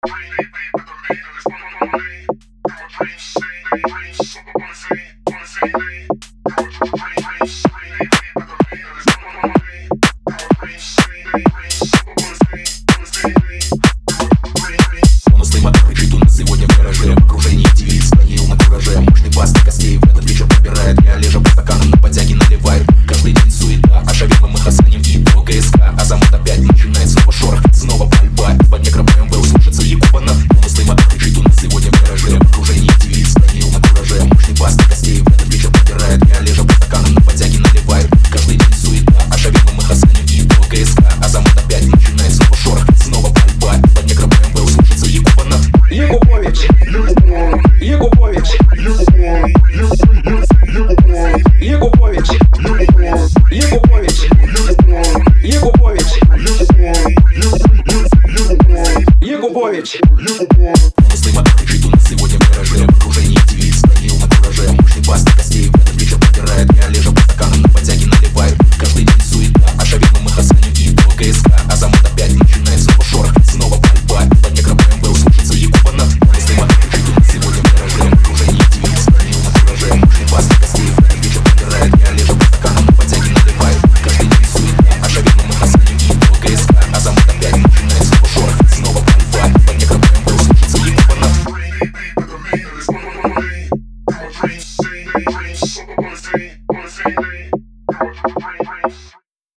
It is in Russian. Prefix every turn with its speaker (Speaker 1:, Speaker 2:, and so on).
Speaker 1: Бонусный мотор кричит у нас сегодня в гараже. В окружении девиц, стоил на кураже. Мощный бас до костей в этот вечер побирает. Я лежа по стаканам на подяге наливаю. Каждый день суета, а шавима мы хасаним и по ГСК. А замут опять начинает снова шорох, снова пальба. Под некро БМВ услышится Якубанов. Бонусный мотор кричит у нас сегодня в гараже. В окружении девиц, стоил на кураже. Мощный бас до костей в этот вечер побирает. Я лежа по стаканам на подяге наливаю. Каждый день суета, а шавима мы хасаним и по ГСК. А замут опять начинает снова шорох, снова пальба. Под некро БМВ услышится Якубанов.
Speaker 2: Якубович, Якубович, Якубович, Якубович, Якубович, Якубович.
Speaker 1: Бонусный мотор кричит у нас сегодня в гараже. В окружении девиц, стоил на кураже. Мощный бас до костей в этот вечер